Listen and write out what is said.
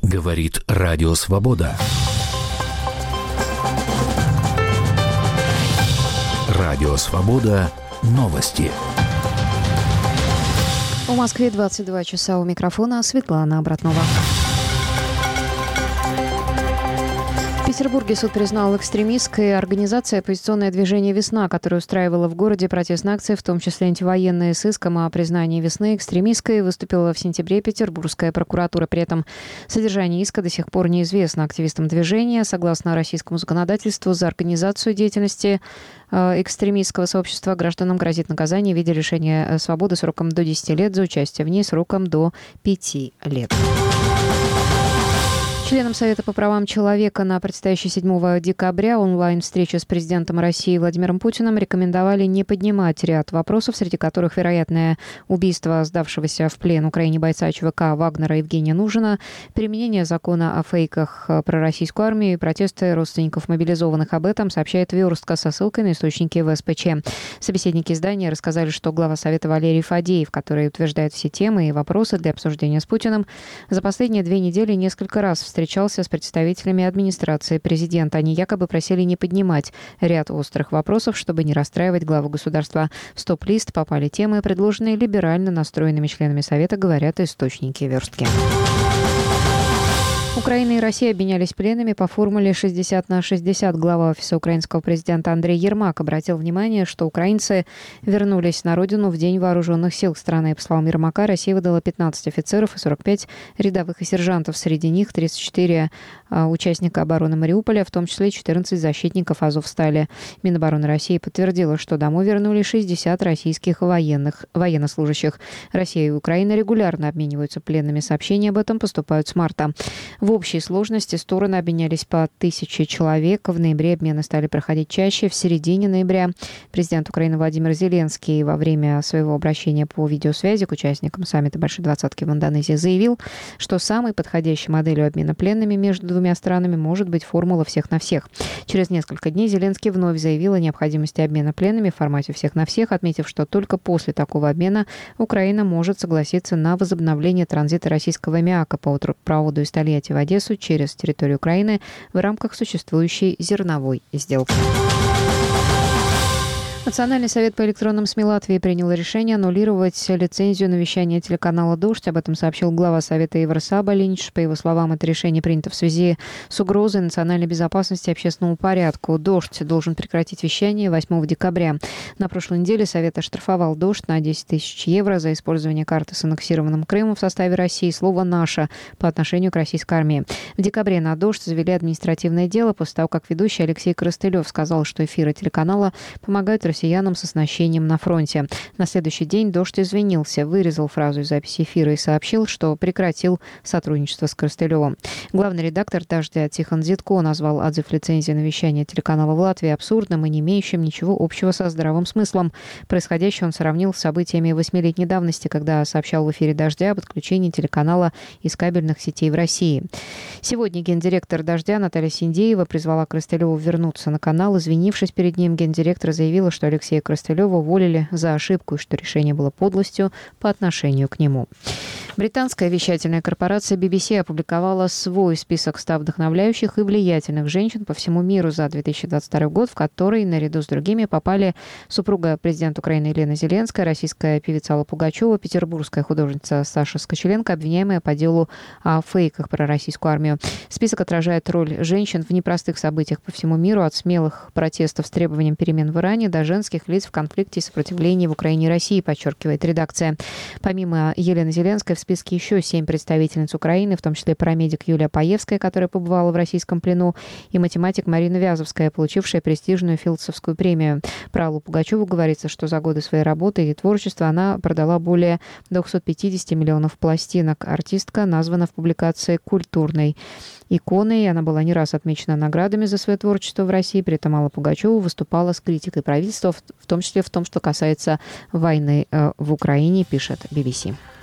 Говорит Радио Свобода. Радио Свобода. Новости. В Москве 22 часа. У микрофона Светлана Обратнова. В Петербурге суд признал экстремистской организацией «Оппозиционное движение «Весна», которая устраивала в городе протестные акции, в том числе антивоенные, с иском о признании «Весны» экстремистской. Выступила в сентябре Петербургская прокуратура. При этом содержание иска до сих пор неизвестно активистам движения. Согласно российскому законодательству, за организацию деятельности экстремистского сообщества гражданам грозит наказание в виде лишения свободы сроком до 10 лет, за участие в ней сроком до 5 лет. Членам Совета по правам человека на предстоящей 7 декабря онлайн-встрече с президентом России Владимиром Путиным рекомендовали не поднимать ряд вопросов, среди которых вероятное убийство сдавшегося в плен Украине бойца ЧВК Вагнера Евгения Нужина, применение закона о фейках про российскую армию и протесты родственников мобилизованных. Об этом сообщает «Верстка» со ссылкой на источники ВСПЧ. Собеседники издания рассказали, что глава Совета Валерий Фадеев, который утверждает все темы и вопросы для обсуждения с Путиным, за последние 2 недели несколько раз встречался с представителями администрации президента. Они якобы просили не поднимать ряд острых вопросов, чтобы не расстраивать главу государства. В стоп-лист попали темы, предложенные либерально настроенными членами Совета, говорят источники «Верстки». Украина и Россия обменялись пленными по формуле 60/60. Глава офиса украинского президента Андрей Ермак обратил внимание, что украинцы вернулись на родину в День вооруженных сил страны. По словам Ермака, Россия выдала 15 офицеров и 45 рядовых и сержантов. Среди них 34 участника обороны Мариуполя, в том числе 14 защитников Азовстали. Минобороны России подтвердила, что домой вернули 60 российских военнослужащих. Россия и Украина регулярно обмениваются пленными. Сообщения об этом поступают с марта. В общей сложности стороны обменялись по 1000 человек. В ноябре обмены стали проходить чаще. В середине ноября президент Украины Владимир Зеленский во время своего обращения по видеосвязи к участникам саммита Большой Двадцатки в Индонезии заявил, что самой подходящей моделью обмена пленными между двумя странами может быть формула «всех на всех». Через несколько дней Зеленский вновь заявил о необходимости обмена пленными в формате «всех на всех», отметив, что только после такого обмена Украина может согласиться на возобновление транзита российского аммиака по проводу из Тольятти в Одессу через территорию Украины в рамках существующей зерновой сделки. Национальный совет по электронным СМИ Латвии принял решение аннулировать лицензию на вещание телеканала «Дождь». Об этом сообщил глава Совета Ивар Сабалинч. По его словам, это решение принято в связи с угрозой национальной безопасности и общественному порядку. «Дождь» должен прекратить вещание 8 декабря. На прошлой неделе Совет оштрафовал «Дождь» на 10 000 евро за использование карты с аннексированным Крымом в составе России слово «наша» по отношению к российской армии. В декабре на «Дождь» завели административное дело после того, как ведущий Алексей Коростылев сказал, что эфиры телеканала помогают россиянам с оснащением на фронте. На следующий день «Дождь» извинился, вырезал фразу из записи эфира и сообщил, что прекратил сотрудничество с Коростылевым. Главный редактор «Дождя» Тихон Зитко назвал отзыв лицензии на вещание телеканала в Латвии абсурдным и не имеющим ничего общего со здравым смыслом. Происходящее он сравнил с событиями 8-летней давности, когда сообщал в эфире «Дождя» об отключении телеканала из кабельных сетей в России. Сегодня гендиректор «Дождя» Наталья Синдеева призвала Коростылева вернуться на канал. Извинившись перед ним, гендиректор заявила, что Алексея Коростылева уволили за ошибку и что решение было подлостью по отношению к нему. Британская вещательная корпорация BBC опубликовала свой список 100 вдохновляющих и влиятельных женщин по всему миру за 2022 год, в который, наряду с другими, попали супруга президента Украины Елена Зеленская, российская певица Алла Пугачева, петербургская художница Саша Скочеленко, обвиняемая по делу о фейках про российскую армию. Список отражает роль женщин в непростых событиях по всему миру, от смелых протестов с требованием перемен в Иране до женских лиц в конфликте и сопротивлении в Украине и России, подчеркивает редакция. Помимо Елены Зеленской в списке еще 7 представительниц Украины, в том числе парамедик Юлия Паевская, которая побывала в российском плену, и математик Марина Вязовская, получившая престижную Филдсовскую премию. Про Аллу Пугачеву говорится, что за годы своей работы и творчества она продала более 250 миллионов пластинок. Артистка названа в публикации культурной иконой. Она была не раз отмечена наградами за свое творчество в России. При этом Алла Пугачева выступала с критикой правительства, в том числе в том, что касается войны в Украине, пишет BBC.